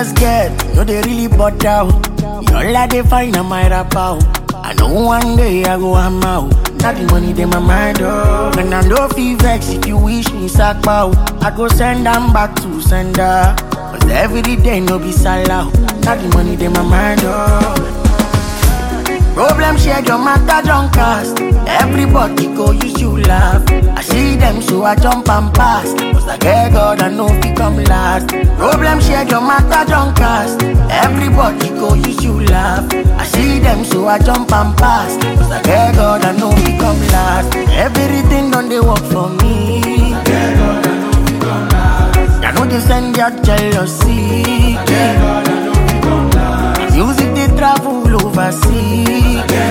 just get, no they really bought out. All I they find on my rap out. I know one day I go I'm out. Not the money they my mind oh. When I know feel vex if you wish me sack bow. I go send them back to sender. Cause every day no be salah. Not the money they my mind oh. Problem share your matter don't cast. Everybody go use you laugh. I see them so I jump and pass. Cause I get God I know fi come last. Problem share your matter don't cast. Everybody go use you laugh. I see them so I jump and pass. Cause I get God I know fi come last. Everything done they work for me. I get God I know fi come last. I know they send your jealousy. I get God I know fi come last. Music they travel overseas.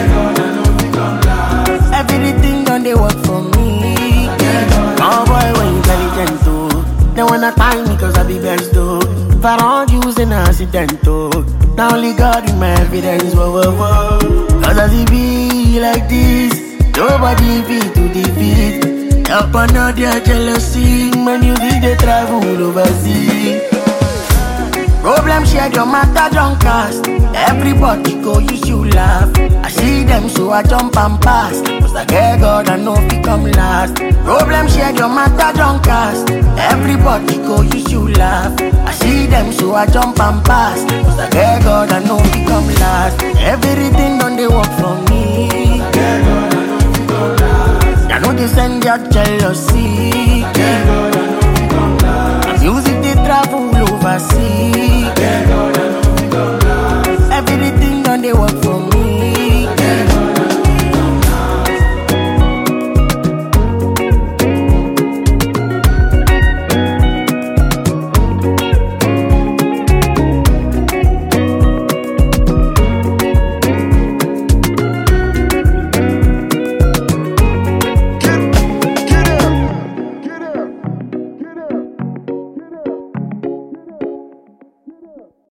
Everything done they work for me. Oh boy, when intelligent too. They wanna tie me cause I be best too. If I don't use an accident too. Now only God in my evidence. Whoa, whoa, whoa. Cause as it be like this, nobody beat to defeat. Help another jealousy. Man, you see they travel overseas. Problem share your matter don't cast. Everybody go use you laugh. I see them so I jump and pass. Cause I get God I know fi come last. Problem share your matter don't cast. Everybody go use you laugh. I see them so I jump and pass. Cause I get God I know fi come last. Everything done they work for me. I get God I know fi come last. I know they send your jealousy. I get God I know fi come last. Music they travel overseas.